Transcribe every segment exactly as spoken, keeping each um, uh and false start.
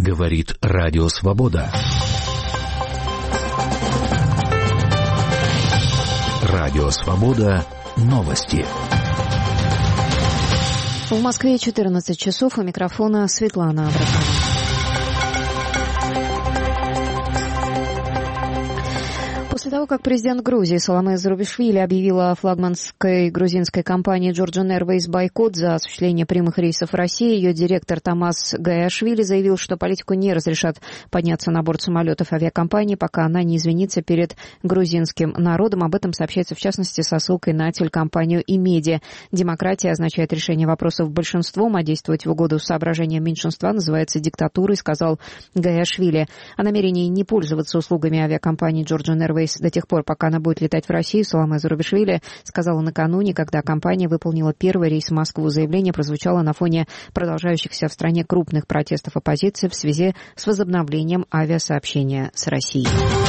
Говорит Радио Свобода. Радио Свобода. Новости. В Москве четырнадцать часов. У микрофона Светлана Абрахамова. После того, как президент Грузии Саломе Зурабишвили объявила о флагманской грузинской компании Georgian Airways бойкот за осуществление прямых рейсов в Россию, ее директор Томас Гаяшвили заявил, что политику не разрешат подняться на борт самолетов авиакомпании, пока она не извинится перед грузинским народом. Об этом сообщается, в частности, со ссылкой на телекомпанию «Имедиа». Демократия означает решение вопросов большинством, а действовать в угоду соображениям меньшинства называется диктатурой, сказал Гаяшвили. О намерении не пользоваться услугами авиакомпании Georgian Airways до тех пор, пока она будет летать в Россию, Саломе Зурабишвили сказала накануне, когда компания выполнила первый рейс в Москву. Заявление прозвучало на фоне продолжающихся в стране крупных протестов оппозиции в связи с возобновлением авиасообщения с Россией.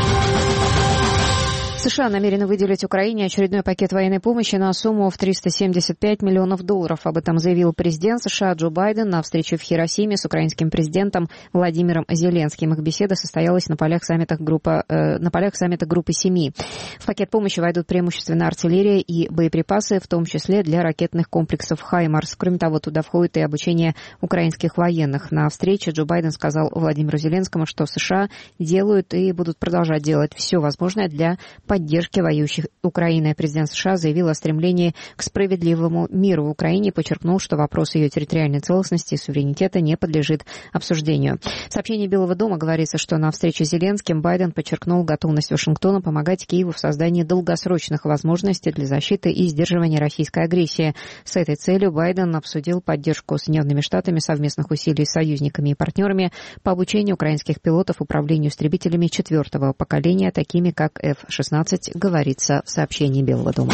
США намерены выделить Украине очередной пакет военной помощи на сумму в триста семьдесят пять миллионов долларов. Об этом заявил президент США Джо Байден на встрече в Хиросиме с украинским президентом Владимиром Зеленским. Их беседа состоялась на полях саммита, группа, э, на полях саммита Группы Семи. В пакет помощи войдут преимущественно артиллерия и боеприпасы, в том числе для ракетных комплексов «Хаймарс». Кроме того, туда входит и обучение украинских военных. На встрече Джо Байден сказал Владимиру Зеленскому, что США делают и будут продолжать делать все возможное для поддержки воюющих Украины. Президент США заявил о стремлении к справедливому миру в Украине и подчеркнул, что вопрос ее территориальной целостности и суверенитета не подлежит обсуждению. В сообщении Белого дома говорится, что на встрече с Зеленским Байден подчеркнул готовность Вашингтона помогать Киеву в создании долгосрочных возможностей для защиты и сдерживания российской агрессии. С этой целью Байден обсудил поддержку Соединенными Штатами совместных усилий с союзниками и партнерами по обучению украинских пилотов управлению истребителями четвертого поколения, такими как эф шестнадцать, говорится в сообщении Белого дома.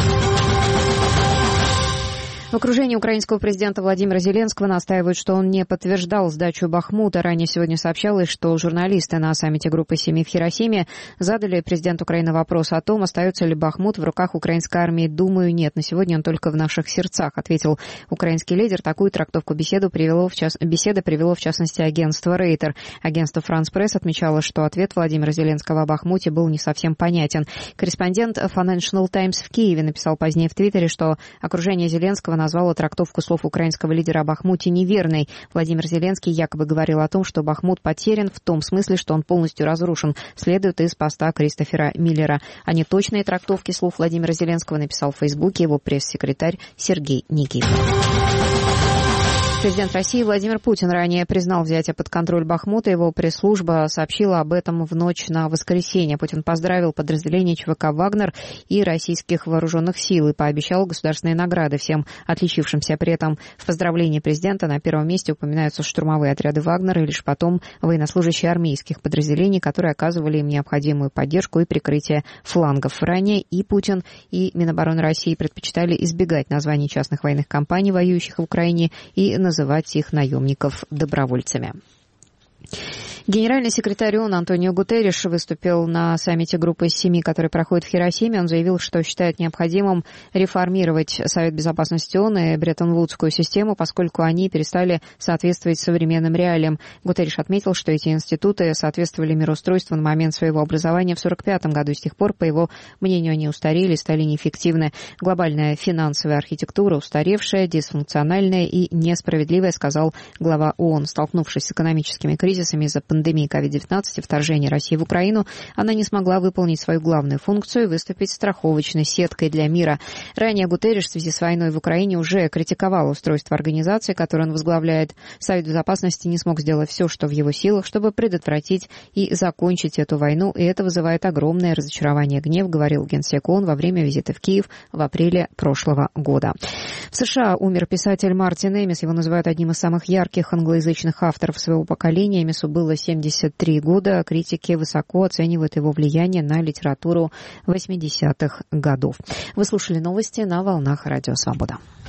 В окружении украинского президента Владимира Зеленского настаивают, что он не подтверждал сдачу Бахмута. Ранее сегодня сообщалось, что журналисты на саммите Группы Семи в Хиросиме задали президенту Украины вопрос о том, остается ли Бахмут в руках украинской армии. «Думаю, нет. На сегодня он только в наших сердцах», ответил украинский лидер. Такую трактовку беседу привело в час... беседы привело в частности агентство Рейтер. Агентство France Press отмечало, что ответ Владимира Зеленского о Бахмуте был не совсем понятен. Корреспондент Financial Times в Киеве написал позднее в Твиттере, что окружение Зеленского назвала трактовку слов украинского лидера о Бахмуте неверной. Владимир Зеленский якобы говорил о том, что Бахмут потерян в том смысле, что он полностью разрушен, следует из поста Кристофера Миллера. А неточные трактовки слов Владимира Зеленского написал в Фейсбуке его пресс-секретарь Сергей Никифоров. Президент России Владимир Путин ранее признал взятие под контроль Бахмута. Его пресс-служба сообщила об этом в ночь на воскресенье. Путин поздравил подразделения ЧВК «Вагнер» и российских вооруженных сил и пообещал государственные награды всем отличившимся. При этом в поздравлении президента на первом месте упоминаются штурмовые отряды «Вагнера» и лишь потом военнослужащие армейских подразделений, которые оказывали им необходимую поддержку и прикрытие флангов. Ранее и Путин, и Минобороны России предпочитали избегать названий частных военных компаний, воюющих в Украине, и называть их наемников добровольцами. Генеральный секретарь ООН Антонио Гутерриш выступил на саммите Группы Семи, который проходит в Хиросиме. Он заявил, что считает необходимым реформировать Совет Безопасности ООН и Бреттон-Вудскую систему, поскольку они перестали соответствовать современным реалиям. Гутерриш отметил, что эти институты соответствовали мироустройству на момент своего образования в сорок пятом году. С тех пор, по его мнению, они устарели, стали неэффективны. Глобальная финансовая архитектура устаревшая, дисфункциональная и несправедливая, сказал глава ООН. Столкнувшись с экономическими кризисами из-за пандемии ковид девятнадцать и вторжения России в Украину, она не смогла выполнить свою главную функцию – выступить страховочной сеткой для мира. Ранее Гутерриш в связи с войной в Украине уже критиковал устройство организации, которую он возглавляет. Совет Безопасности не смог сделать все, что в его силах, чтобы предотвратить и закончить эту войну, и это вызывает огромное разочарование и гнев, говорил генсек ООН во время визита в Киев в апреле прошлого года. В США умер писатель Мартин Эмис. Его называют одним из самых ярких англоязычных авторов своего поколения. Эмису было семьдесят три года. Критики высоко оценивают его влияние на литературу восьмидесятых годов. Вы слушали новости на волнах Радио Свобода.